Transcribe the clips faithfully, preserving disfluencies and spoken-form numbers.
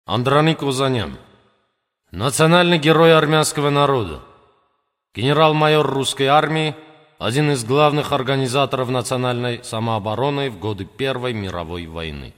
Андроник Озанян. Национальный герой армянского народа. Генерал-майор русской армии, один из главных организаторов национальной самообороны в годы Первой мировой войны.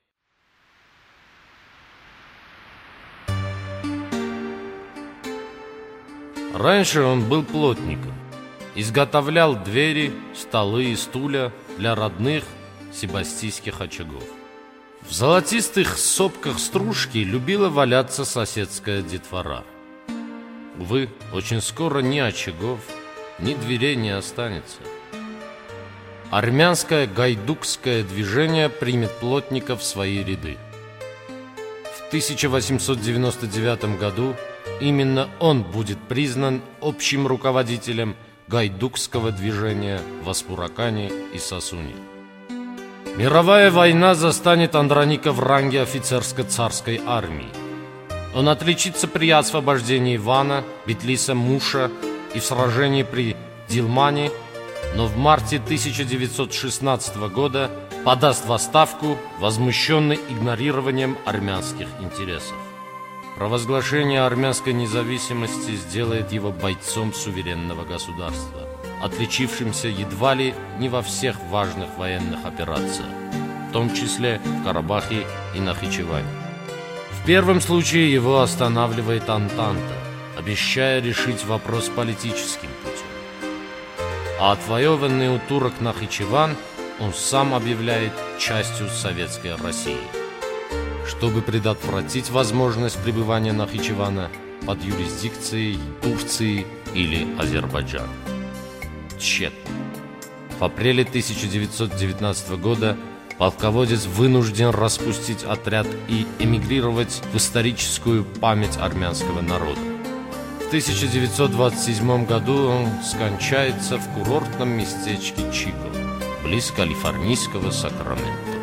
Раньше он был плотником. Изготовлял двери, столы и стулья для родных себастийских очагов. В золотистых сопках стружки любила валяться соседская детвора. Увы, очень скоро ни очагов, ни дверей не останется. Армянское гайдукское движение примет плотников в свои ряды. В тысяча восемьсот девяносто девятом году именно он будет признан общим руководителем гайдукского движения в Аспуракане и Сасуне. Мировая война застанет Андроника в ранге офицерско-царской армии. Он отличится при освобождении Вана, Битлиса, Муша и в сражении при Дилмане, но в марте тысяча девятьсот шестнадцатого года подаст в отставку, возмущенный игнорированием армянских интересов. Провозглашение армянской независимости сделает его бойцом суверенного государства, отличившимся едва ли не во всех важных военных операциях, в том числе в Карабахе и Нахичеване. В первом случае его останавливает Антанта, обещая решить вопрос политическим путем. А отвоеванный у турок Нахичеван он сам объявляет частью советской России, чтобы предотвратить возможность пребывания Нахичевана под юрисдикцией Турции или Азербайджана. Тщетно. В апреле тысяча девятьсот девятнадцатого года полководец вынужден распустить отряд и эмигрировать в историческую память армянского народа. В тысяча девятьсот двадцать седьмом году он скончается в курортном местечке Чико, близ калифорнийского Сакрамента.